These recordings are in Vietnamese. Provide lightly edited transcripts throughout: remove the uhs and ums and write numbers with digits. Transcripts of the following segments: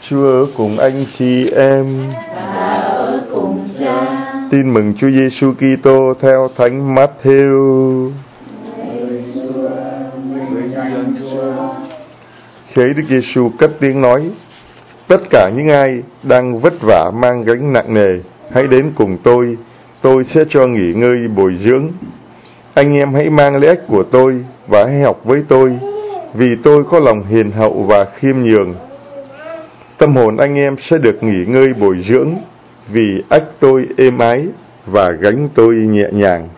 Chúa ở cùng anh chị em và ở cùng Cha. Tin mừng Chúa Giêsu Kitô theo Thánh Matthew. Khế Đức Giêsu cất tiếng nói: tất cả những ai đang vất vả mang gánh nặng nề, hãy đến cùng tôi sẽ cho nghỉ ngơi bồi dưỡng. Anh em hãy mang lễ ách của tôi và hãy học với tôi, vì tôi có lòng hiền hậu và khiêm nhường. Tâm hồn anh em sẽ được nghỉ ngơi bồi dưỡng, vì ách tôi êm ái và gánh tôi nhẹ nhàng.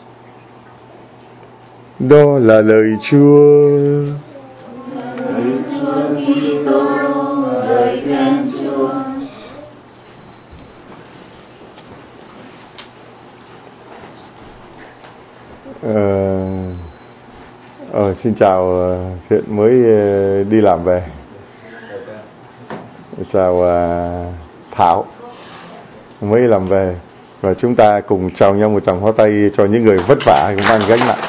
Đó là lời Chúa. Lời Chúa Kitô, lời khen Chúa. Xin chào Thiện mới đi làm về. Chào Thảo mới làm về. Và chúng ta cùng chào nhau một tràng pháo tay cho những người vất vả mang gánh nặng.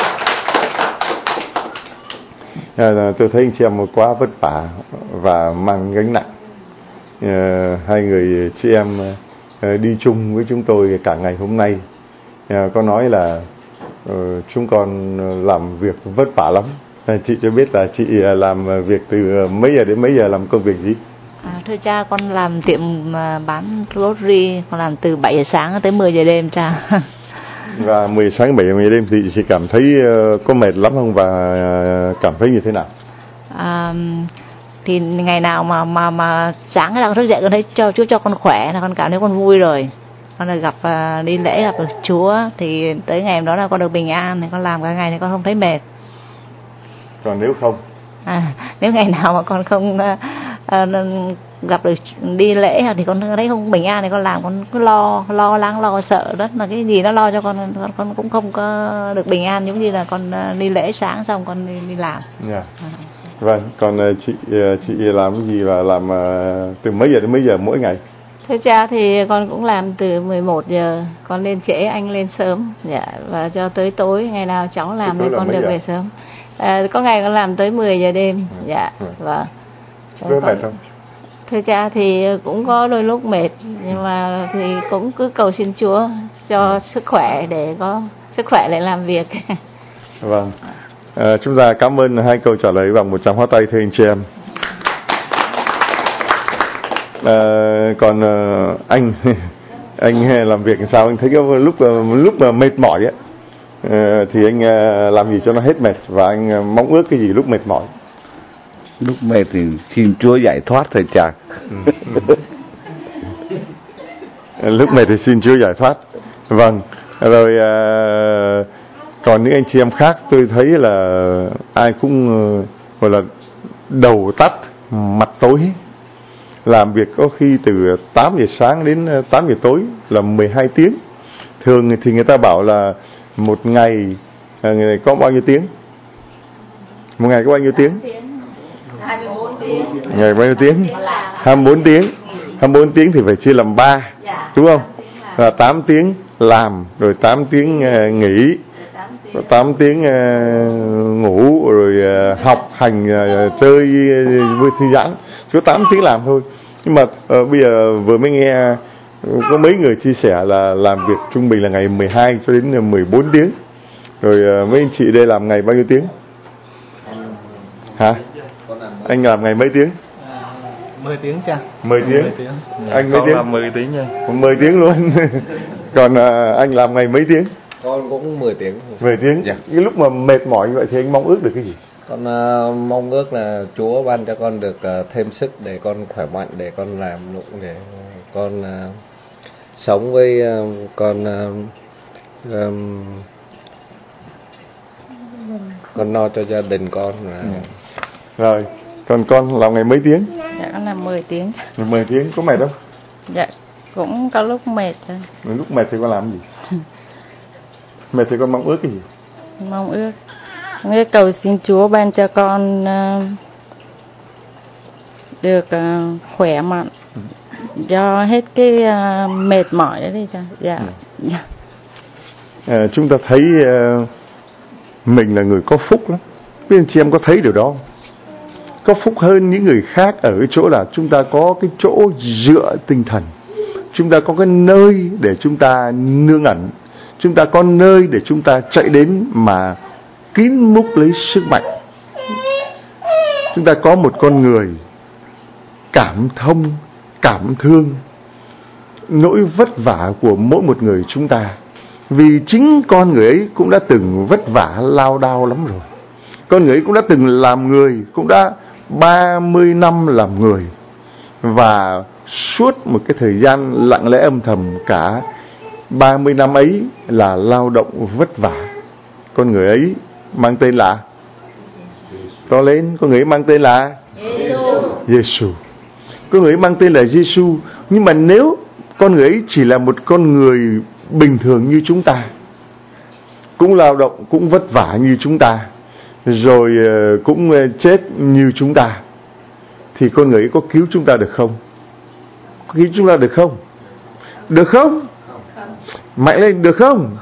Tôi thấy anh chị em quá vất vả và mang gánh nặng. Hai người chị em đi chung với chúng tôi cả ngày hôm nay. Có nói là chúng con làm việc vất vả lắm. Chị cho biết là chị làm việc từ mấy giờ đến mấy giờ, làm công việc gì? Thưa cha, con làm tiệm bán grocery, con làm từ 7 giờ sáng tới 10 giờ đêm cha. Và 10 sáng 7 giờ đêm thì chị cảm thấy có mệt lắm không, và cảm thấy như thế nào? Thì ngày nào mà sáng là con thức dậy con thấy Chúa cho con khỏe là con cảm thấy con vui rồi. Con được gặp đi lễ gặp được Chúa thì tới ngày đó là con được bình an, thì con làm cả ngày thì con không thấy mệt. Còn nếu không? Nếu ngày nào mà con không gặp được đi lễ thì con thấy không bình an thì con làm con cứ lo lắng lo sợ, rất là cái gì nó lo cho con cũng không có được bình an, giống như là con đi lễ sáng xong con đi làm. Yeah. Vâng, còn chị làm cái gì và làm từ mấy giờ đến mấy giờ mỗi ngày? Thưa cha thì con cũng làm từ 11 giờ, con lên trễ anh lên sớm, dạ, và cho tới tối, ngày nào cháu làm thì con được về sớm. Có ngày con làm tới 10 giờ đêm, dạ, và có mệt không? Thưa cha thì cũng có đôi lúc mệt, nhưng mà thì cũng cứ cầu xin Chúa cho sức khỏe để có sức khỏe để làm việc. Vâng, chúng ta cảm ơn hai câu trả lời bằng một tràng pháo tay thưa anh chị em. Còn anh làm việc sao? Anh thấy cái lúc mà mệt mỏi ấy, thì anh làm gì cho nó hết mệt, và anh mong ước cái gì lúc mệt mỏi? Lúc mệt thì xin Chúa giải thoát thôi cha. Lúc mệt thì xin Chúa giải thoát. Vâng, rồi còn những anh chị em khác tôi thấy là ai cũng gọi là đầu tắt mặt tối, làm việc có khi từ 8 giờ sáng đến 8 giờ tối là 12 tiếng. Thường thì người ta bảo là một ngày có bao nhiêu tiếng? Một ngày có bao nhiêu tiếng? 24 tiếng. Ngày bao nhiêu tiếng? 24 tiếng. 24 tiếng thì phải chia làm 3, đúng không? Là 8 tiếng làm, rồi 8 tiếng nghỉ, 8 tiếng ngủ, rồi học hành, chơi, vui thư giãn. Chỉ có 8 tiếng làm thôi. Nhưng mà bây giờ vừa mới nghe có mấy người chia sẻ là làm việc trung bình là ngày 12 cho đến 14 tiếng. Rồi mấy anh chị đây làm ngày bao nhiêu tiếng? Hả? Anh làm ngày mấy tiếng? 10 tiếng cha. 10 tiếng. 10 tiếng. Anh mấy tiếng? Làm 10 tiếng nha. 10 tiếng luôn. Còn anh làm ngày mấy tiếng? Con cũng 10 tiếng. 10 tiếng. Dạ. Cái lúc mà mệt mỏi như vậy thì anh mong ước được cái gì? Con mong ước là Chúa ban cho con được thêm sức để con khỏe mạnh, để con làm nụng, để con sống với con lo cho gia đình con. Rồi, còn con làm ngày mấy tiếng? Dạ, con làm 10 tiếng. 10 tiếng, có mệt không? Dạ, cũng có lúc mệt. Lúc mệt thì con làm gì? Mệt thì con mong ước cái gì? Mong ước cầu xin Chúa ban cho con được khỏe mạnh, do hết cái mệt mỏi đấy đi cha. Dạ. Chúng ta thấy mình là người có phúc lắm. Biết anh chị em có thấy điều đó không? có phúc hơn những người khác ở cái chỗ là chúng ta có cái chỗ dựa tinh thần, chúng ta có cái nơi để chúng ta nương ẩn, chúng ta có nơi để chúng ta chạy đến mà kín múc lấy sức mạnh. Chúng ta có một con người cảm thông, cảm thương nỗi vất vả của mỗi một người chúng ta, vì chính con người ấy cũng đã từng vất vả lao đao lắm rồi. Con người ấy cũng đã từng làm người, cũng đã 30 năm làm người, và suốt một cái thời gian lặng lẽ âm thầm cả 30 năm ấy là lao động vất vả. Con người ấy mang tên là, to lên, con người ấy mang tên là Giêsu. Con người ấy mang tên là Giêsu. Nhưng mà nếu con người ấy chỉ là một con người bình thường như chúng ta, cũng lao động, cũng vất vả như chúng ta, rồi cũng chết như chúng ta, thì con người ấy có cứu chúng ta được không? Có cứu chúng ta được không? Được không? Mạnh lên, được không?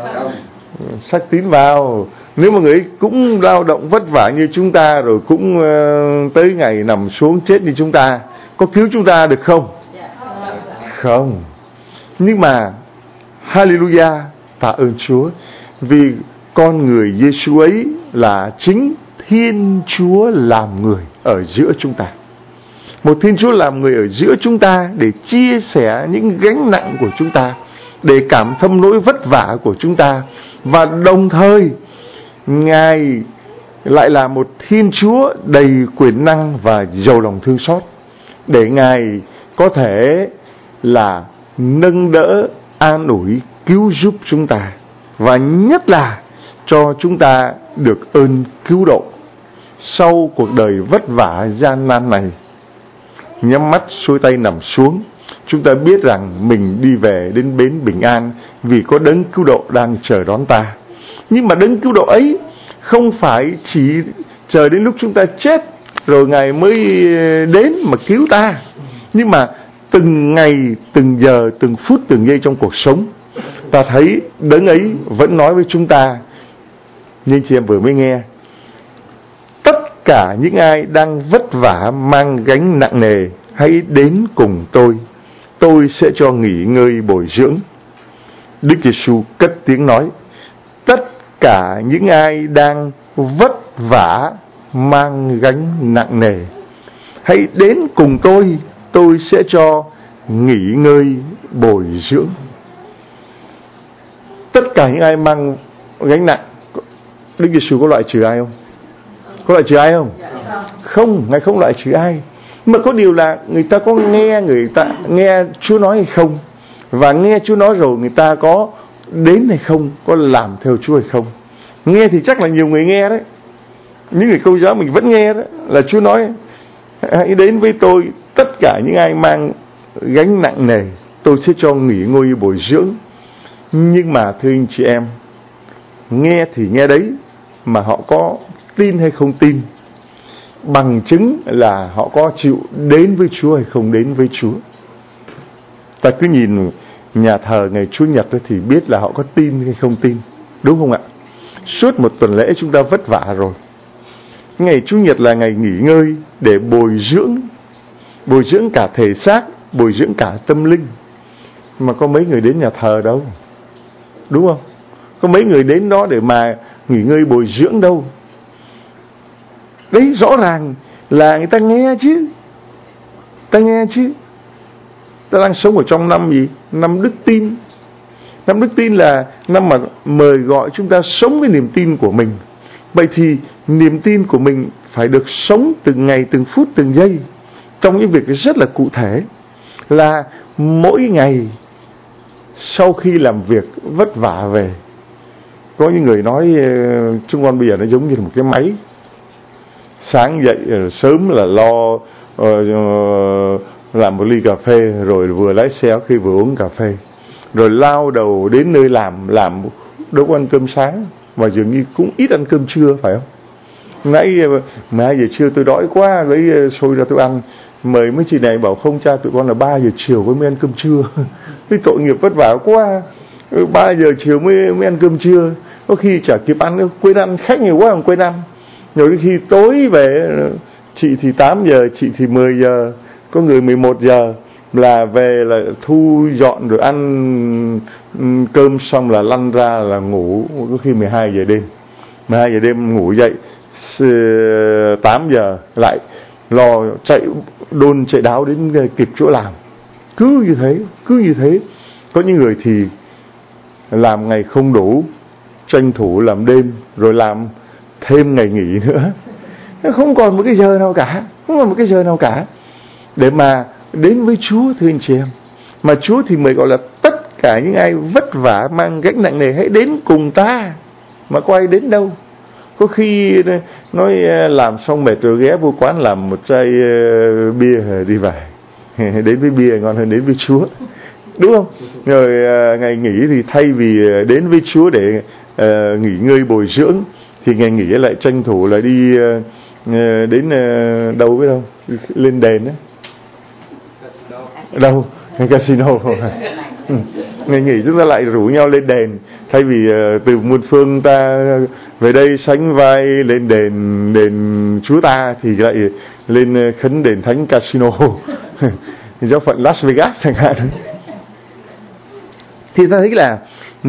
Sắc tín vào. Nếu mà người ấy cũng lao động vất vả như chúng ta, rồi cũng tới ngày nằm xuống chết như chúng ta, có cứu chúng ta được không? Không. Nhưng mà hallelujah, tạ ơn Chúa, vì con người Giêsu ấy là chính Thiên Chúa làm người ở giữa chúng ta. Một Thiên Chúa làm người ở giữa chúng ta để chia sẻ những gánh nặng của chúng ta, để cảm thâm nỗi vất vả của chúng ta. Và đồng thời Ngài lại là một Thiên Chúa đầy quyền năng và giàu lòng thương xót, để Ngài có thể là nâng đỡ, an ủi, cứu giúp chúng ta, và nhất là cho chúng ta được ơn cứu độ sau cuộc đời vất vả gian nan này. Nhắm mắt xuôi tay nằm xuống, chúng ta biết rằng mình đi về đến bến bình an, vì có đấng cứu độ đang chờ đón ta. Nhưng mà đấng cứu độ ấy không phải chỉ chờ đến lúc chúng ta chết rồi Ngài mới đến mà cứu ta, nhưng mà từng ngày, từng giờ, từng phút, từng giây trong cuộc sống, ta thấy đấng ấy vẫn nói với chúng ta, như chị em vừa mới nghe: tất cả những ai đang vất vả mang gánh nặng nề, hãy đến cùng tôi sẽ cho nghỉ ngơi bồi dưỡng. Đức Giêsu cất tiếng nói: tất cả những ai đang vất vả mang gánh nặng nề, hãy đến cùng tôi sẽ cho nghỉ ngơi bồi dưỡng. Tất cả những ai mang gánh nặng, Đức Giêsu có loại trừ ai không? Có loại trừ ai không? Không, Ngài không loại trừ ai. Mà có điều là người ta có nghe Chúa nói hay không, và nghe Chúa nói rồi người ta có đến hay không, có làm theo Chúa hay không. Nghe thì chắc là nhiều người nghe đấy. Những người Công giáo mình vẫn nghe đó, là Chúa nói: hãy đến với tôi, tất cả những ai mang gánh nặng nề, tôi sẽ cho nghỉ ngơi bồi dưỡng. Nhưng mà thưa anh chị em, nghe thì nghe đấy, mà họ có tin hay không tin, bằng chứng là họ có chịu đến với Chúa hay không đến với Chúa. Ta cứ nhìn nhà thờ ngày Chủ nhật thì biết là họ có tin hay không tin, đúng không ạ? Suốt một tuần lễ chúng ta vất vả rồi, ngày Chủ nhật là ngày nghỉ ngơi để bồi dưỡng cả thể xác, bồi dưỡng cả tâm linh. Mà có mấy người đến nhà thờ đâu, đúng không? Có mấy người đến đó để mà nghỉ ngơi bồi dưỡng đâu. Đấy, rõ ràng là người ta nghe chứ. Ta đang sống ở trong năm gì? Năm đức tin. Năm đức tin là năm mà mời gọi chúng ta sống với niềm tin của mình. Vậy thì niềm tin của mình phải được sống từng ngày, từng phút, từng giây, trong những việc rất là cụ thể. Là mỗi ngày sau khi làm việc vất vả về, có những người nói chúng con bây giờ nó giống như là một cái máy. Sáng dậy sớm là lo làm một ly cà phê, rồi vừa lái xe khi vừa uống cà phê, rồi lao đầu đến nơi làm đâu có ăn cơm sáng, và dường như cũng ít ăn cơm trưa, phải không? Nãy 12 giờ trưa tôi đói quá, lấy xôi ra tôi ăn. Mời mấy chị này bảo không cha, tụi con là 3 giờ chiều mới ăn cơm trưa. Cái tội nghiệp vất vả quá, 3 giờ chiều mới ăn cơm trưa. Có khi chả kịp ăn, quên ăn, khách nhiều quá không quên ăn. Rồi khi tối về chị thì 8 giờ, chị thì 10 giờ, có người 11 giờ là về là thu dọn rồi ăn cơm xong là lăn ra là ngủ, có khi 12 giờ đêm. 12 giờ đêm ngủ dậy 8 giờ lại lo chạy đôn chạy đáo đến kịp chỗ làm. Cứ như thế. Có những người thì làm ngày không đủ, tranh thủ làm đêm rồi làm thêm ngày nghỉ nữa. Không còn một cái giờ nào cả để mà đến với Chúa, thưa anh chị em. Mà Chúa thì mới gọi là tất cả những ai vất vả mang gánh nặng nề hãy đến cùng ta. Mà có ai đến đâu. Có khi nói làm xong mệt rồi ghé vô quán làm một chai bia đi về. Đến với bia ngon hơn đến với Chúa, đúng không? Rồi ngày nghỉ thì thay vì đến với Chúa để nghỉ ngơi bồi dưỡng thì ngày nghỉ lại tranh thủ là đi đến đâu biết không? Lên đền á. Đâu? Casino. Ngày nghỉ chúng ta lại rủ nhau lên đền. Thay vì từ muôn phương ta về đây sánh vai lên đền Chúa ta thì lại lên khấn đền thánh Casino. Giáo phận Las Vegas chẳng hạn. Thì ta thấy là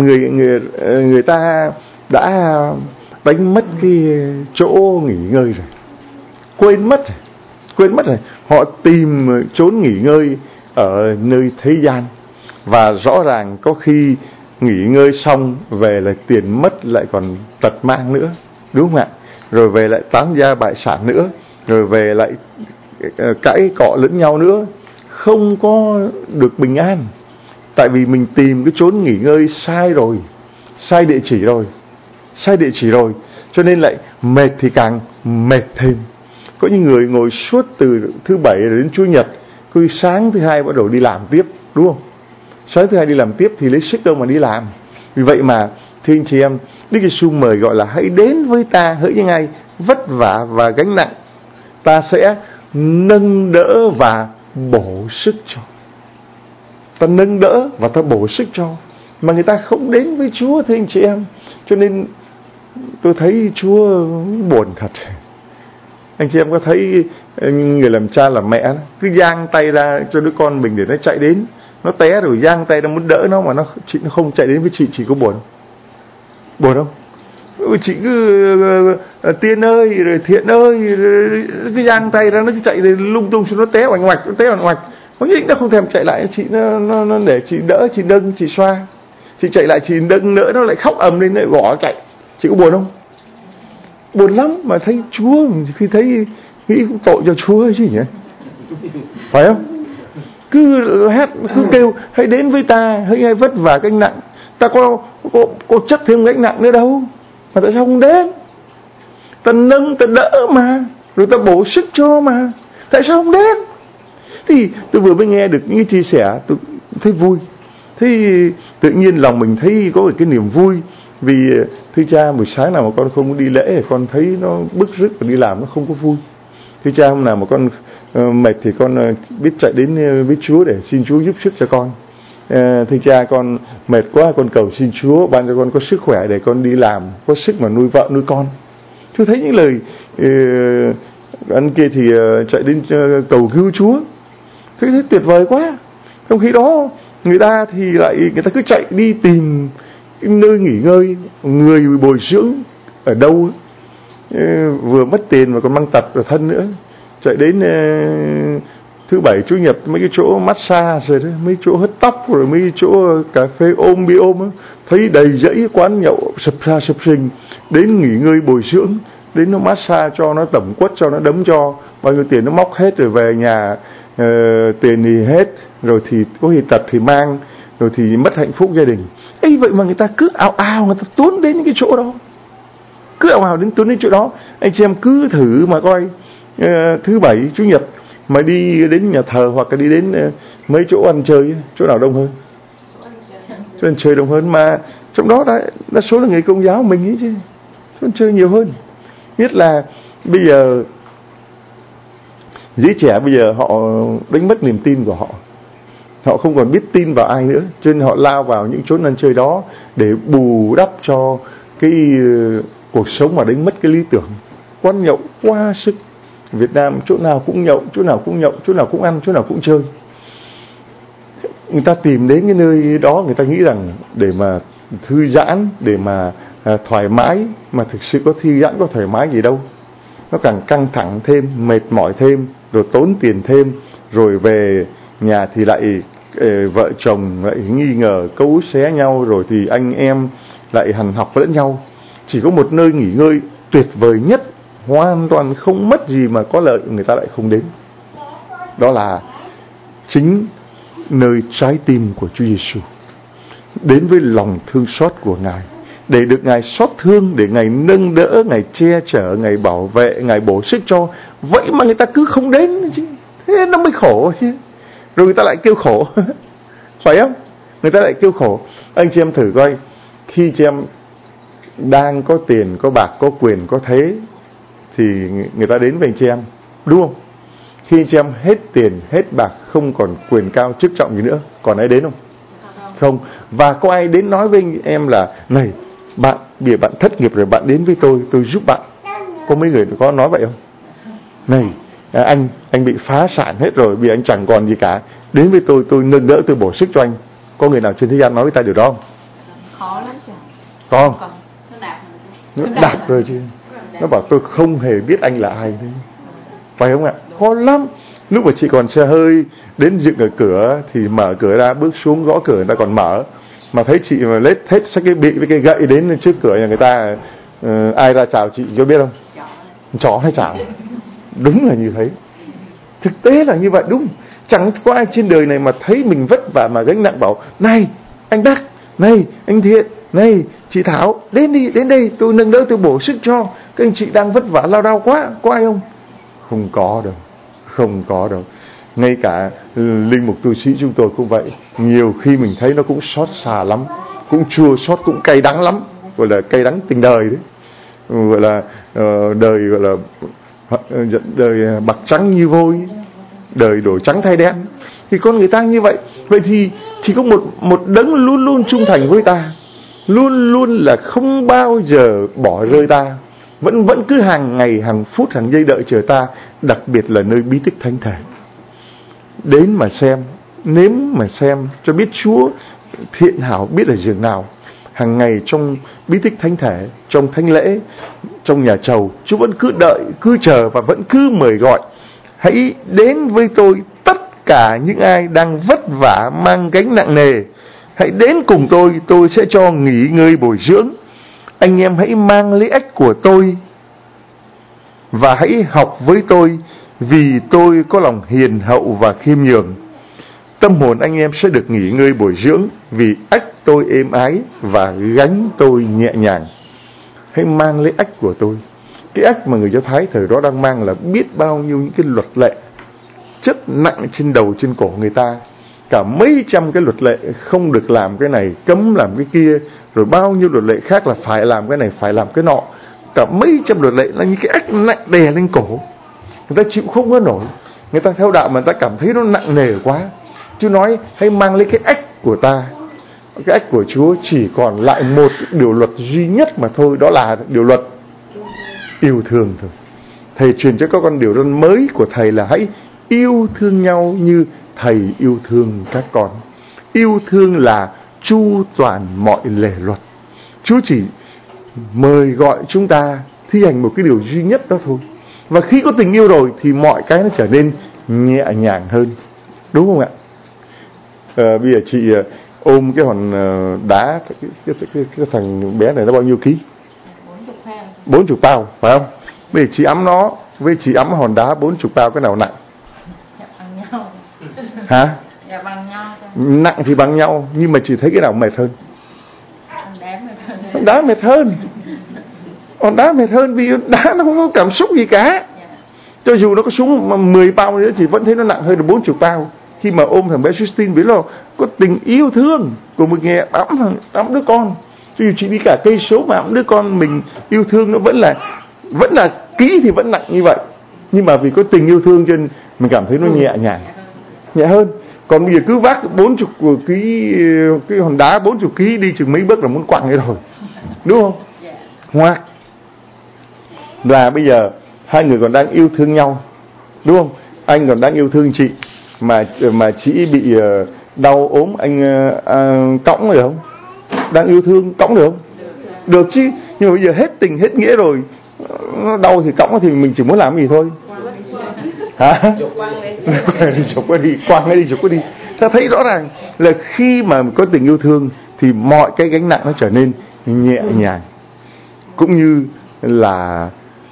người ta đã đánh mất cái chỗ nghỉ ngơi rồi, quên mất rồi. Họ tìm trốn nghỉ ngơi ở nơi thế gian, và rõ ràng có khi nghỉ ngơi xong về lại tiền mất lại còn tật mang nữa, đúng không ạ? Rồi về lại tán gia bại sản nữa, rồi về lại cãi cọ lẫn nhau nữa, không có được bình an. Tại vì mình tìm cái chốn nghỉ ngơi sai rồi, sai địa chỉ rồi, cho nên lại mệt thì càng mệt thêm. Có những người ngồi suốt từ thứ Bảy đến Chủ nhật, cứ sáng thứ Hai bắt đầu đi làm tiếp, đúng không? Sáng thứ Hai đi làm tiếp thì lấy sức đâu mà đi làm. Vì vậy mà thưa anh chị em, Đức Giêsu mời gọi là hãy đến với ta, hỡi những ai vất vả và gánh nặng, ta sẽ nâng đỡ và bổ sức cho. Ta nâng đỡ và ta bổ sức cho. Mà người ta không đến với Chúa, thưa anh chị em. Cho nên tôi thấy Chúa buồn thật. Anh chị em có thấy người làm cha làm mẹ cứ giang tay ra cho đứa con mình để nó chạy đến, nó té rồi giang tay ra muốn đỡ nó mà nó không chạy đến với chị có buồn không? Buồn không? Chị cứ Tiên ơi rồi Thiện ơi rồi cứ giang tay ra, nó cứ chạy lung tung, nó té oạch ngoạch. Có nhất định nó không thèm chạy lại chị, nó để chị đỡ, chị nâng, chị xoa. Chị chạy lại chị nâng nữa nó lại khóc ầm lên, lại gõ chạy. Chị có buồn không? Buồn lắm. Mà thấy Chúa, khi thấy nghĩ cũng tội cho Chúa ấy chứ nhỉ, phải không? Cứ hét, cứ kêu hãy đến với ta, hãy vất vả gánh nặng. Ta có chất thêm gánh nặng nữa đâu, mà tại sao không đến? Ta nâng, ta đỡ mà, rồi ta bổ sức cho mà, tại sao không đến? Thì tôi vừa mới nghe được những chia sẻ, tôi thấy vui. Thế tự nhiên lòng mình thấy có một cái niềm vui. Vì thưa cha, buổi sáng nào mà con không đi lễ, con thấy nó bứt rứt, và đi làm nó không có vui. Thưa cha, hôm nào mà con mệt thì con biết chạy đến với Chúa để xin Chúa giúp sức cho con. Thưa cha, con mệt quá, con cầu xin Chúa ban cho con có sức khỏe để con đi làm, có sức mà nuôi vợ nuôi con. Tôi thấy những lời anh kia thì chạy đến cầu cứu Chúa, thấy tuyệt vời quá. Trong khi đó người ta cứ chạy đi tìm nơi nghỉ ngơi, người bồi dưỡng ở đâu, vừa mất tiền mà còn mang tật vào thân nữa. Chạy đến thứ Bảy Chủ nhật mấy cái chỗ massage rồi đó, mấy chỗ hớt tóc, rồi mấy chỗ cà phê ôm bia ôm, thấy đầy dãy quán nhậu sập ra sập sình. Đến nghỉ ngơi bồi dưỡng, đến nó massage cho, nó tẩm quất cho, nó đấm cho, bao nhiêu tiền nó móc hết, rồi về nhà tiền thì hết, rồi thì có gì tật thì mang, rồi thì mất hạnh phúc gia đình. Ấy vậy mà người ta cứ ào người ta tuôn đến những cái chỗ đó, cứ ào đến tuôn đến chỗ đó. Anh chị em cứ thử mà coi, thứ Bảy Chủ nhật mà đi đến nhà thờ hoặc là đi đến mấy chỗ ăn chơi, chỗ nào đông hơn? Chỗ ăn chơi đông hơn, mà trong đó đa số là người Công giáo mình ấy chứ, chỗ ăn chơi nhiều hơn. Nhất là bây giờ giới trẻ bây giờ họ đánh mất niềm tin của họ, họ không còn biết tin vào ai nữa, cho nên họ lao vào những chốn ăn chơi đó để bù đắp cho cái cuộc sống mà đánh mất cái lý tưởng. Quán nhậu quá sức, Việt Nam chỗ nào cũng nhậu, chỗ nào cũng nhậu, chỗ nào cũng ăn, chỗ nào cũng chơi. Người ta tìm đến cái nơi đó, người ta nghĩ rằng để mà thư giãn, để mà thoải mái, mà thực sự có thư giãn, có thoải mái gì đâu. Nó càng căng thẳng thêm, mệt mỏi thêm, rồi tốn tiền thêm, rồi về nhà thì lại vợ chồng lại nghi ngờ cấu xé nhau, rồi thì anh em lại hằn học lẫn nhau. Chỉ có một nơi nghỉ ngơi tuyệt vời nhất, hoàn toàn không mất gì mà có lợi, người ta lại không đến. Đó là chính nơi trái tim của Chúa Giêsu, đến với lòng thương xót của Ngài, để được Ngài xót thương, để Ngài nâng đỡ, Ngài che chở, Ngài bảo vệ, Ngài bổ sức cho. Vậy mà người ta cứ không đến chứ, thế nó mới khổ chứ. Rồi người ta lại kêu khổ phải không? Người ta lại kêu khổ. Anh chị em thử coi, khi chị em đang có tiền, có bạc, có quyền, có thế, thì người ta đến với anh chị em, đúng không? Khi chị em hết tiền, hết bạc, không còn quyền cao chức trọng gì nữa, còn ai đến không? Không. Và có ai đến nói với anh em là này, bạn, bây giờ bạn thất nghiệp rồi, bạn đến với tôi giúp bạn. Có mấy người có nói vậy không? Này, anh bị phá sản hết rồi, bây giờ anh chẳng còn gì cả, đến với tôi nâng đỡ, tôi bổ sức cho anh. Có người nào trên thế gian nói với ta điều đó không? Khó lắm chứ. Có không? Nó đạt rồi chứ. Nó bảo tôi không hề biết anh là ai đấy. Phải không ạ? Khó lắm. Lúc mà chị còn xe hơi đến dựng ở cửa thì mở cửa ra, bước xuống gõ cửa người ta còn mở. Mà thấy chị mà lết hết sách cái bị với cái gậy đến trước cửa nhà người ta, ai ra chào chị có biết không? Chó hay chào. Đúng là như thế. Thực tế là như vậy, đúng. Chẳng có ai trên đời này mà thấy mình vất vả mà gánh nặng bảo này anh Đắc, này anh Thiện, này chị Thảo, đến đi, đến đây tôi nâng đỡ, tôi bổ sức cho các anh chị đang vất vả lao đao quá. Có ai không? Không có đâu. Không có đâu. Ngay cả linh mục tu sĩ chúng tôi cũng vậy. Nhiều khi mình thấy nó cũng xót xa lắm, cũng chua xót, cũng cay đắng lắm. Gọi là cay đắng tình đời đấy. Gọi là đời gọi là đời bạc trắng như vôi, đời đổi trắng thay đen. Thì con người ta như vậy. Vậy thì chỉ có một đấng luôn luôn trung thành với ta, luôn luôn là không bao giờ bỏ rơi ta, vẫn cứ hàng ngày, hàng phút, hàng giây đợi chờ ta. Đặc biệt là nơi bí tích thánh thể. Đến mà xem, nếm mà xem cho biết Chúa thiện hảo biết ở giường nào. Hàng ngày trong bí tích thánh thể, trong thánh lễ, trong nhà chầu, Chúa vẫn cứ đợi, cứ chờ và vẫn cứ mời gọi. Hãy đến với tôi tất cả những ai đang vất vả mang gánh nặng nề. Hãy đến cùng tôi sẽ cho nghỉ ngơi bồi dưỡng. Anh em hãy mang lấy ách của tôi và hãy học với tôi, vì tôi có lòng hiền hậu và khiêm nhường. Tâm hồn anh em sẽ được nghỉ ngơi bồi dưỡng, vì ách tôi êm ái và gánh tôi nhẹ nhàng. Hãy mang lấy ách của tôi. Cái ách mà người Do Thái thời đó đang mang là biết bao nhiêu những cái luật lệ chất nặng trên đầu trên cổ người ta. Cả mấy trăm cái luật lệ, không được làm cái này, cấm làm cái kia, rồi bao nhiêu luật lệ khác là phải làm cái này, phải làm cái nọ. Cả mấy trăm luật lệ là những cái ách nặng đè lên cổ. Người ta chịu không có nổi. Người ta theo đạo mà người ta cảm thấy nó nặng nề quá. Chúa nói hãy mang lấy cái ách của ta. Cái ách của Chúa chỉ còn lại một điều luật duy nhất mà thôi, đó là điều luật yêu thương thôi. Thầy truyền cho các con điều luật mới của Thầy là hãy yêu thương nhau như Thầy yêu thương các con. Yêu thương là chu toàn mọi lề luật. Chúa chỉ mời gọi chúng ta thi hành một cái điều duy nhất đó thôi. Và khi có tình yêu rồi thì mọi cái nó trở nên nhẹ nhàng hơn. Đúng không ạ? Bây giờ chị ôm cái hòn đá, cái thằng bé này nó bao nhiêu ký? 40 bao, phải không? Bây giờ chị ẵm nó với chị ẵm hòn đá 40 bao, cái nào nặng? Bằng nhau. Hả? Dạ bằng nhau. Nặng thì bằng nhau, nhưng mà chị thấy cái nào mệt hơn? Hòn đá mệt hơn. Hòn đá mệt hơn vì đá nó không có cảm xúc gì cả. Cho dù nó có xuống 10 bao nữa, chị vẫn thấy nó nặng hơn được 40 bao. Khi mà ôm thằng bé Justin với nó có tình yêu thương của một nghe ẵm đứa con. Cho dù chị đi cả cây số mà ẵm đứa con mình yêu thương, nó vẫn là kỹ thì vẫn nặng như vậy. Nhưng mà vì có tình yêu thương cho nên mình cảm thấy nó nhẹ nhàng, nhẹ hơn. Còn bây giờ cứ vác 40 ký, cái hòn đá 40 ký đi chừng mấy bước là muốn quặng ấy rồi, đúng không? Hoặc là bây giờ hai người còn đang yêu thương nhau, đúng không? Anh còn đang yêu thương chị, mà chị bị đau ốm, anh cõng được không? Đang yêu thương cõng được không? Được chứ. Nhưng mà bây giờ hết tình hết nghĩa rồi, đau thì cõng thì mình chỉ muốn làm gì thôi. Hả? Chụp qua đi, quăng đi, chụp qua đi. Ta thấy rõ ràng là khi mà có tình yêu thương thì mọi cái gánh nặng nó trở nên nhẹ nhàng. Cũng như là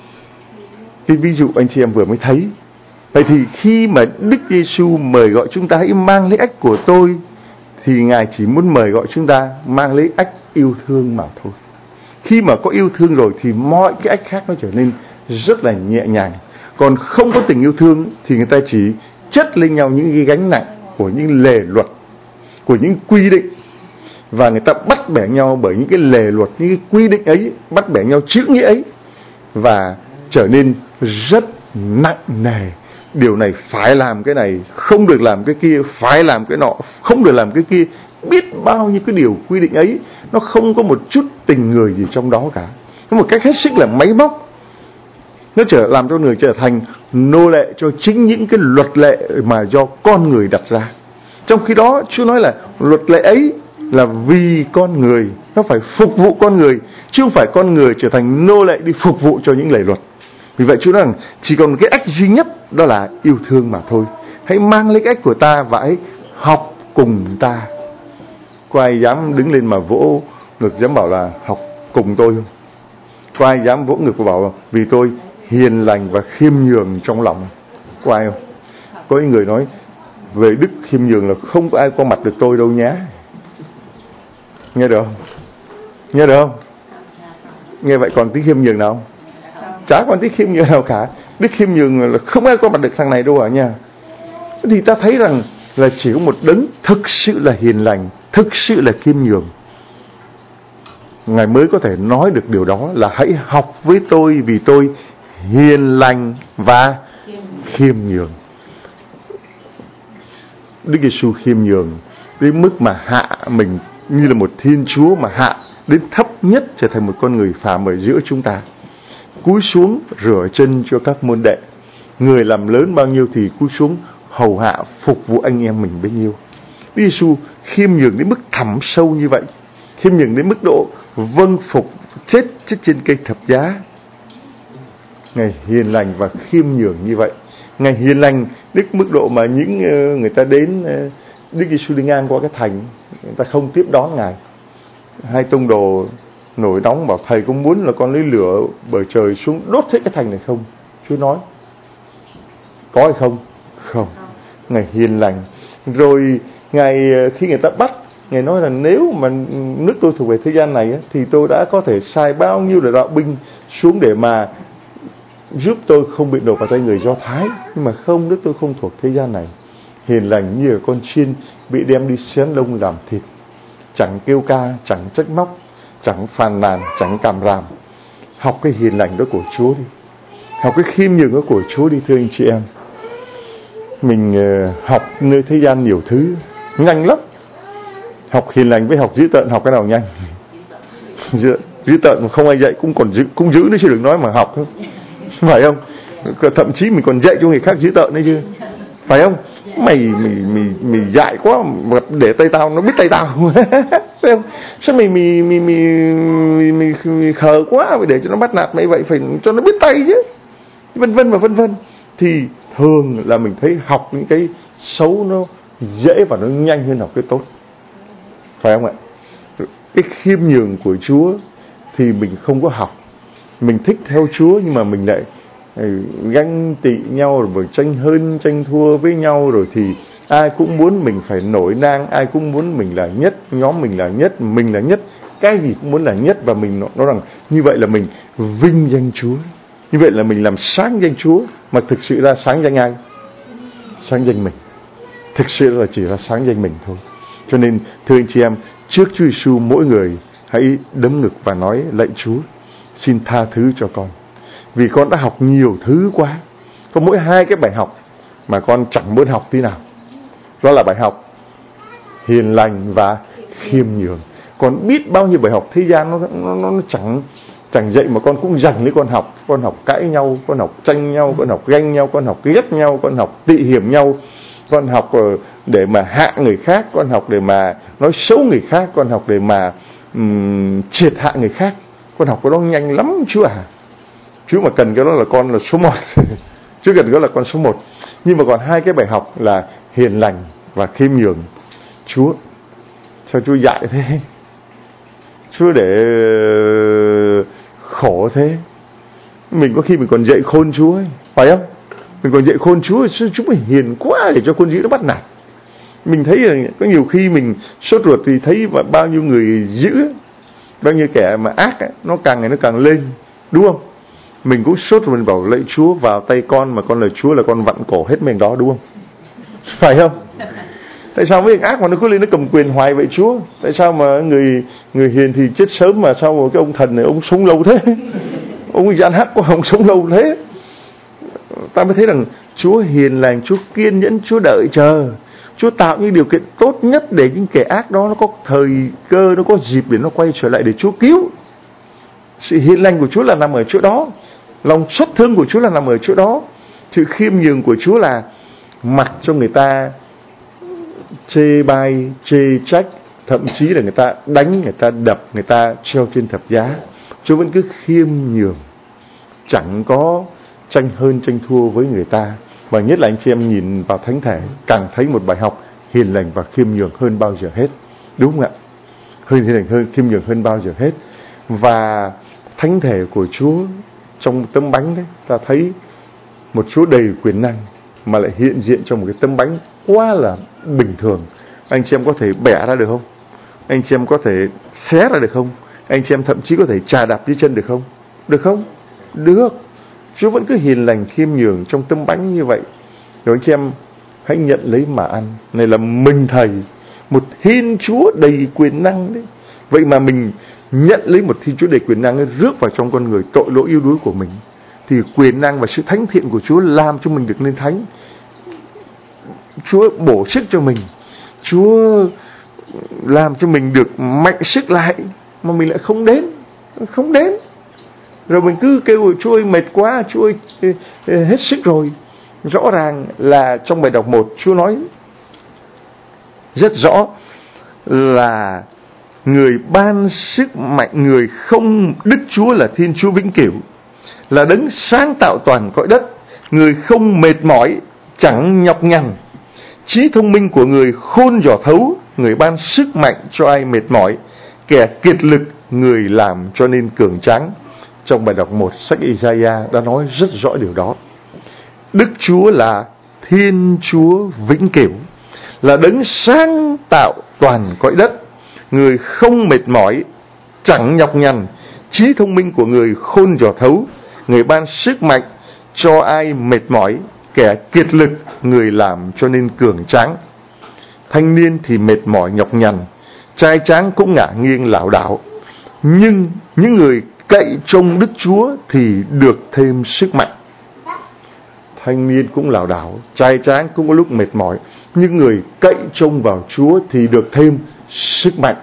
cái ví dụ anh chị em vừa mới thấy. Vậy thì khi mà Đức Giêsu mời gọi chúng ta hãy mang lấy ách của tôi, thì Ngài chỉ muốn mời gọi chúng ta mang lấy ách yêu thương mà thôi. Khi mà có yêu thương rồi thì mọi cái ách khác nó trở nên rất là nhẹ nhàng. Còn không có tình yêu thương thì người ta chỉ chất lên nhau những cái gánh nặng của những lề luật, của những quy định. Và người ta bắt bẻ nhau bởi những cái lề luật, những cái quy định ấy, bắt bẻ nhau chữ nghĩa ấy. Và trở nên rất nặng nề. Điều này phải làm cái này, không được làm cái kia, phải làm cái nọ, không được làm cái kia. Biết bao nhiêu cái điều quy định ấy, nó không có một chút tình người gì trong đó cả. Có một cách hết sức là máy móc. Nó làm cho người trở thành nô lệ cho chính những cái luật lệ mà do con người đặt ra. Trong khi đó Chúa nói là luật lệ ấy là vì con người, nó phải phục vụ con người, chứ không phải con người trở thành nô lệ đi phục vụ cho những lệ luật. Vì vậy Chúa nói rằng chỉ còn cái ách duy nhất, đó là yêu thương mà thôi. Hãy mang lấy cái ách của ta và hãy học cùng ta. Có ai dám đứng lên mà vỗ ngực dám bảo là học cùng tôi không? Có ai dám vỗ ngực và bảo vì tôi hiền lành và khiêm nhường trong lòng? Có ai không? Có những người nói về đức khiêm nhường là không có ai qua mặt được tôi đâu nhá. Nghe được không? Nghe được không? Nghe vậy còn tí khiêm nhường nào không? Chả còn tí khiêm nhường nào cả. Đức khiêm nhường là không ai qua mặt được thằng này đâu hả nha. Thì ta thấy rằng là chỉ có một đấng thực sự là hiền lành, thực sự là khiêm nhường, Ngài mới có thể nói được điều đó, là hãy học với tôi vì tôi hiền lành và khiêm nhường. Đức Giêsu khiêm nhường đến mức mà hạ mình như là một Thiên Chúa, mà hạ đến thấp nhất trở thành một con người phàm ở giữa chúng ta. Cúi xuống rửa chân cho các môn đệ. Người làm lớn bao nhiêu thì cúi xuống hầu hạ phục vụ anh em mình bấy nhiêu. Đức Giêsu khiêm nhường đến mức thẳm sâu như vậy, khiêm nhường đến mức độ vâng phục chết trên cây thập giá. Ngài hiền lành và khiêm nhường như vậy. Ngài hiền lành đến mức độ mà những người ta đến, Đức Giêsu đi ngang qua cái thành, người ta không tiếp đón Ngài. Hai tông đồ nổi nóng bảo thầy có muốn là con lấy lửa bởi trời xuống đốt hết cái thành này không? Chúa nói có hay không? Không. Ngài hiền lành. Rồi Ngài khi người ta bắt, Ngài nói là nếu mà nước tôi thuộc về thế gian này thì tôi đã có thể sai bao nhiêu là đạo binh xuống để mà giúp tôi không bị đổ vào tay người Do Thái. Nhưng mà không, nước tôi không thuộc thế gian này. Hiền lành như là con chiên bị đem đi xén lông làm thịt, chẳng kêu ca, chẳng trách móc, chẳng phàn nàn, chẳng càm ràm. Học cái hiền lành đó của Chúa đi, học cái khiêm nhường đó của Chúa đi, thưa anh chị em. Mình học nơi thế gian nhiều thứ nhanh lắm. Học hiền lành với học dữ tợn, học cái nào nhanh? Dữ tợn mà không ai dạy cũng giữ nữa chứ đừng nói mà học thôi, phải không? Thậm chí mình còn dạy cho người khác dữ tợn đấy chứ, phải không? Mày dại quá, để tay tao nó biết tay tao. Phải không? Sao mày khờ quá, để cho nó bắt nạt mày vậy, phải cho nó biết tay chứ, vân vân và vân vân. Thì thường là mình thấy học những cái xấu nó dễ và nó nhanh hơn học cái tốt, phải không ạ? Cái khiêm nhường của Chúa thì mình không có học. Mình thích theo Chúa nhưng mà mình lại ganh tị nhau, rồi tranh hơn tranh thua với nhau, rồi thì ai cũng muốn mình phải nổi nang, ai cũng muốn mình là nhất, nhóm mình là nhất, mình là nhất, cái gì cũng muốn là nhất. Và mình nói rằng như vậy là mình vinh danh Chúa, như vậy là mình làm sáng danh Chúa. Mà thực sự ra sáng danh ai? Sáng danh mình. Thực sự là chỉ là sáng danh mình thôi. Cho nên thưa anh chị em, trước Chúa Giêsu mỗi người hãy đấm ngực và nói: lạy Chúa, xin tha thứ cho con, vì con đã học nhiều thứ quá. Có mỗi 2 cái bài học mà con chẳng muốn học tí nào. Đó là bài học hiền lành và khiêm nhường. Còn biết bao nhiêu bài học thế gian nó Chẳng dậy mà con cũng dành lấy con học cãi nhau, con học tranh nhau, con học ganh nhau, con học ghét nhau, con học tị hiểm nhau, con học để mà hạ người khác, con học để mà nói xấu người khác, con học để mà triệt hạ người khác. Con học cái đó nhanh lắm Chúa à. Chúa mà cần cái đó là con là số 1. Chúa cần cái đó là con số 1. Nhưng mà còn 2 cái bài học là hiền lành và khiêm nhường. Chúa, sao Chúa dạy thế? Chúa để khổ thế. Mình có khi mình còn dạy khôn Chúa ấy, phải không? Mình còn dạy khôn Chúa, Chúa mới hiền quá để cho con dữ nó bắt nạt. Mình thấy là có nhiều khi mình sốt ruột thì thấy bao nhiêu người dữ, bao nhiêu kẻ mà ác ấy, nó càng ngày nó càng lên, đúng không? Mình cũng sốt rồi mình bảo lạy Chúa vào tay con, mà con lời Chúa là con vặn cổ hết mình đó, đúng không? Phải không? Tại sao mấy ác mà nó cứ lên nó cầm quyền hoài vậy Chúa? Tại sao mà người hiền thì chết sớm mà sao mà cái ông thần này ông sống lâu thế? Ông gian hắc của ông sống lâu thế? Ta mới thấy rằng Chúa hiền lành, Chúa kiên nhẫn, Chúa đợi chờ, Chúa tạo những điều kiện tốt nhất để những kẻ ác đó nó có thời cơ, nó có dịp để nó quay trở lại để Chúa cứu. Sự hiền lành của Chúa là nằm ở chỗ đó, lòng xót thương của Chúa là nằm ở chỗ đó. Sự khiêm nhường của Chúa là mặc cho người ta chê bai, chê trách, thậm chí là người ta đánh, người ta đập, người ta treo trên thập giá, Chúa vẫn cứ khiêm nhường, chẳng có tranh hơn tranh thua với người ta. Và nhất là anh chị em nhìn vào Thánh Thể càng thấy một bài học hiền lành và khiêm nhường hơn bao giờ hết, đúng không ạ? Hiền lành hơn, khiêm nhường hơn bao giờ hết. Và Thánh Thể của Chúa trong tấm bánh đấy, ta thấy một Chúa đầy quyền năng mà lại hiện diện trong một cái tấm bánh quá là bình thường. Anh chị em có thể bẻ ra được không? Anh chị em có thể xé ra được không? Anh chị em thậm chí có thể chà đạp dưới chân được không? Được không? Được. Chúa vẫn cứ hiền lành khiêm nhường trong tấm bánh như vậy. Rồi anh chị em hãy nhận lấy mà ăn. Này là mình Thầy, một Thiên Chúa đầy quyền năng đấy. Vậy mà mình nhận lấy một Thiên Chúa đầy quyền năng ấy, rước vào trong con người tội lỗi yếu đuối của mình, thì quyền năng và sự thánh thiện của Chúa làm cho mình được nên thánh. Chúa bổ sức cho mình, Chúa làm cho mình được mạnh sức lại, mà mình lại không đến. Rồi mình cứ kêu Chúa ơi mệt quá, Chúa ơi hết sức rồi. Rõ ràng là trong bài đọc 1 Chúa nói rất rõ là người ban sức mạnh người không, Đức Chúa là Thiên Chúa vĩnh cửu, là đấng sáng tạo toàn cõi đất, người không mệt mỏi, chẳng nhọc nhằn. Trí thông minh của người khôn dò thấu, người ban sức mạnh cho ai mệt mỏi, kẻ kiệt lực người làm cho nên cường tráng. Trong bài đọc 1 sách Isaiah đã nói rất rõ điều đó. Đức Chúa là Thiên Chúa vĩnh cửu, là đấng sáng tạo toàn cõi đất, người không mệt mỏi, chẳng nhọc nhằn. Trí thông minh của người khôn dò thấu, người ban sức mạnh cho ai mệt mỏi, kẻ kiệt lực người làm cho nên cường tráng. Thanh niên thì mệt mỏi nhọc nhằn, trai tráng cũng ngả nghiêng lảo đảo, nhưng những người cậy trông Đức Chúa thì được thêm sức mạnh. Thanh niên cũng lảo đảo, trai tráng cũng có lúc mệt mỏi, nhưng người cậy trông vào Chúa thì được thêm sức mạnh.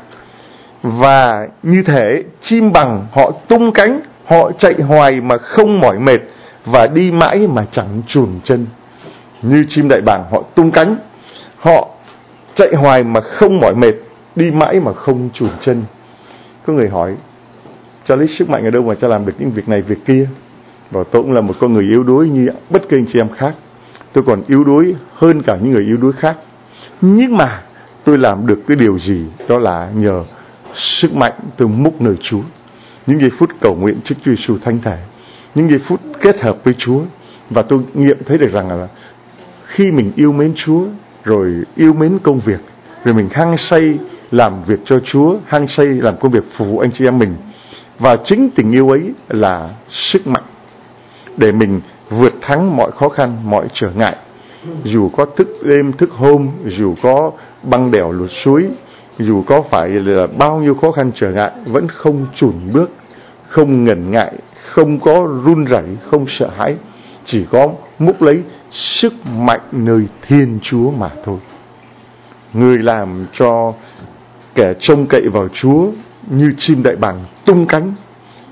Và như thế, chim bằng họ tung cánh, họ chạy hoài mà không mỏi mệt, và đi mãi mà chẳng chùn chân. Như chim đại bàng họ tung cánh, họ chạy hoài mà không mỏi mệt, đi mãi mà không chùn chân. Có người hỏi, cho lấy sức mạnh ở đâu mà cho làm được những việc này việc kia? Và tôi cũng là một con người yếu đuối như bất cứ anh chị em khác. Tôi còn yếu đuối hơn cả những người yếu đuối khác. Nhưng mà tôi làm được cái điều gì? Đó là nhờ sức mạnh từ múc nơi Chúa. Những giây phút cầu nguyện trước Chúa Giêsu thánh thể, những giây phút kết hợp với Chúa. Và tôi nghiệm thấy được rằng là khi mình yêu mến Chúa, rồi yêu mến công việc, rồi mình hăng say làm việc cho Chúa, hăng say làm công việc phục vụ anh chị em mình, và chính tình yêu ấy là sức mạnh để mình vượt thắng mọi khó khăn, mọi trở ngại. Dù có thức đêm thức hôm, dù có băng đèo lụt suối, dù có phải là bao nhiêu khó khăn trở ngại, vẫn không chùn bước, không ngần ngại, không có run rẩy, không sợ hãi, chỉ có múc lấy sức mạnh nơi Thiên Chúa mà thôi. Người làm cho kẻ trông cậy vào Chúa như chim đại bàng tung cánh,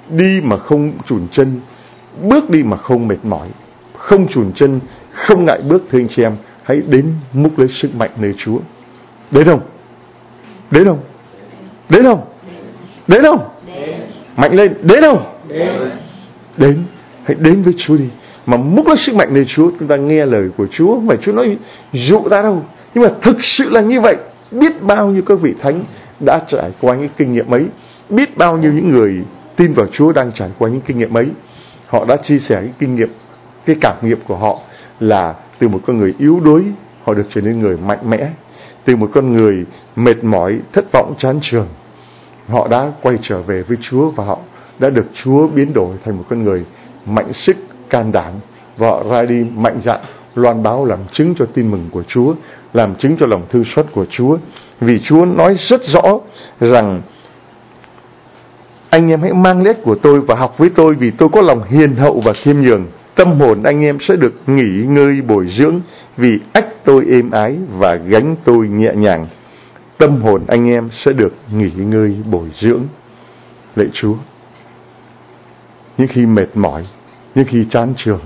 đi mà không chùn chân, bước đi mà không mệt mỏi, không chùn chân, không ngại bước. Thưa anh chị em, hãy đến múc lấy sức mạnh nơi Chúa. Đến không? Đến không? Đến không? Đến không? Mạnh lên, đến không? Đến. Hãy đến với Chúa đi, mà múc lấy sức mạnh nơi Chúa. Chúng ta nghe lời của Chúa, không phải Chúa nói dụ ta đâu, nhưng mà thực sự là như vậy. Biết bao nhiêu các vị thánh đã trải qua những kinh nghiệm ấy, biết bao nhiêu những người tin vào Chúa đang trải qua những kinh nghiệm ấy. Họ đã chia sẻ cái kinh nghiệm, cái cảm nghiệm của họ là từ một con người yếu đuối, họ được trở nên người mạnh mẽ. Từ một con người mệt mỏi, thất vọng, chán chường, họ đã quay trở về với Chúa, và họ đã được Chúa biến đổi thành một con người mạnh sức, can đảm, và họ ra đi mạnh dạn loan báo, làm chứng cho tin mừng của Chúa, làm chứng cho lòng thương xót của Chúa. Vì Chúa nói rất rõ rằng anh em hãy mang nét của tôi và học với tôi, vì tôi có lòng hiền hậu và khiêm nhường. Tâm hồn anh em sẽ được nghỉ ngơi bồi dưỡng, vì ách tôi êm ái và gánh tôi nhẹ nhàng. Tâm hồn anh em sẽ được nghỉ ngơi bồi dưỡng. Lạy Chúa, những khi mệt mỏi, những khi chán chường,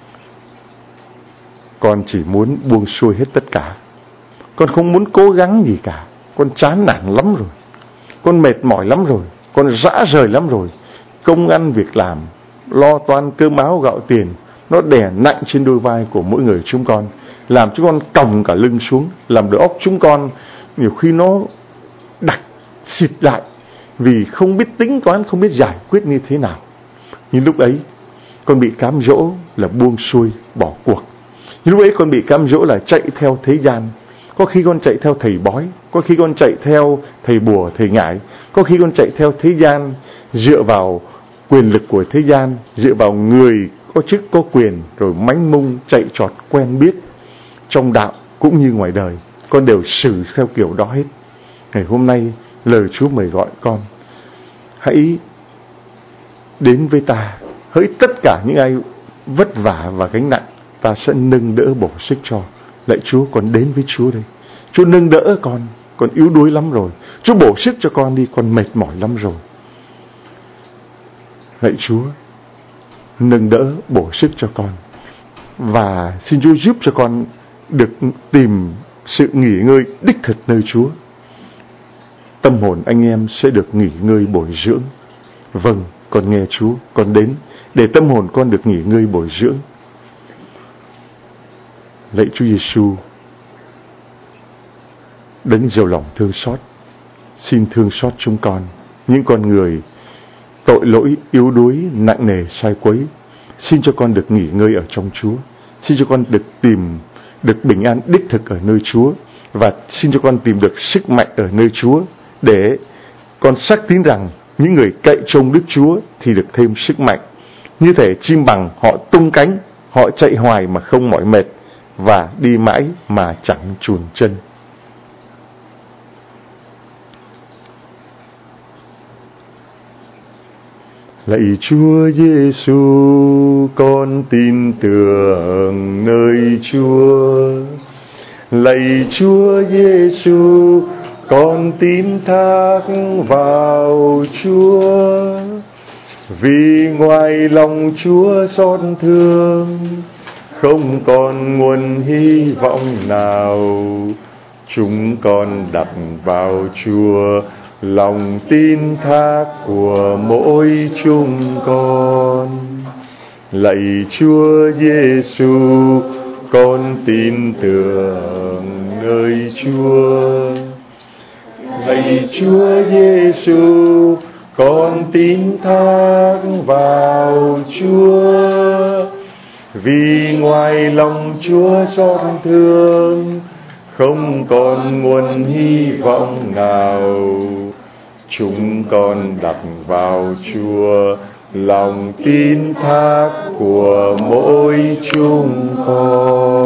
con chỉ muốn buông xuôi hết tất cả. Con không muốn cố gắng gì cả. Con chán nản lắm rồi, con mệt mỏi lắm rồi, con rã rời lắm rồi. Công ăn việc làm, lo toan cơm áo gạo tiền, nó đè nặng trên đôi vai của mỗi người chúng con, làm chúng con còng cả lưng xuống, làm đầu óc chúng con nhiều khi nó đặc xịt lại, vì không biết tính toán, không biết giải quyết như thế nào. Nhưng lúc ấy con bị cám dỗ là buông xuôi, bỏ cuộc. Nhưng lúc ấy con bị cám dỗ là chạy theo thế gian. Có khi con chạy theo thầy bói, có khi con chạy theo thầy bùa, thầy ngải, có khi con chạy theo thế gian, dựa vào quyền lực của thế gian, dựa vào người có chức có quyền, rồi mánh mung chạy trọt quen biết. Trong đạo cũng như ngoài đời, con đều xử theo kiểu đó hết. Ngày hôm nay lời Chúa mời gọi con, hãy đến với ta. Hỡi tất cả những ai vất vả và gánh nặng, ta sẽ nâng đỡ bổ sức cho. Lạy Chúa, con đến với Chúa đây. Chúa nâng đỡ con yếu đuối lắm rồi. Chúa bổ sức cho con đi, con mệt mỏi lắm rồi. Lạy Chúa, nâng đỡ bổ sức cho con, và xin Chúa giúp cho con được tìm sự nghỉ ngơi đích thực nơi Chúa. Tâm hồn anh em sẽ được nghỉ ngơi bồi dưỡng. Vâng, con nghe Chúa, con đến để tâm hồn con được nghỉ ngơi bồi dưỡng. Lạy Chúa Giêsu, đấng giàu lòng thương xót, xin thương xót chúng con, những con người tội lỗi, yếu đuối, nặng nề, sai quấy. Xin cho con được nghỉ ngơi ở trong Chúa. Xin cho con được bình an đích thực ở nơi Chúa, và xin cho con tìm được sức mạnh ở nơi Chúa, để con xác tín rằng những người cậy trông Đức Chúa thì được thêm sức mạnh. Như thể chim bằng, họ tung cánh, họ chạy hoài mà không mỏi mệt, và đi mãi mà chẳng chùn chân. Lạy Chúa Giêsu, con tin tưởng nơi Chúa. Lạy Chúa Giêsu, con tin thác vào Chúa. Vì ngoài lòng Chúa xót thương, không còn nguồn hy vọng nào. Chúng con đặt vào Chúa lòng tin thác của mỗi chúng con. Lạy Chúa Giêsu, con tin tưởng nơi Chúa. Lạy Chúa Giêsu, con tin thác vào Chúa. Vì ngoài lòng Chúa xót thương, không còn nguồn hy vọng nào. Chúng con đặt vào Chúa lòng tin thác của mỗi chúng con.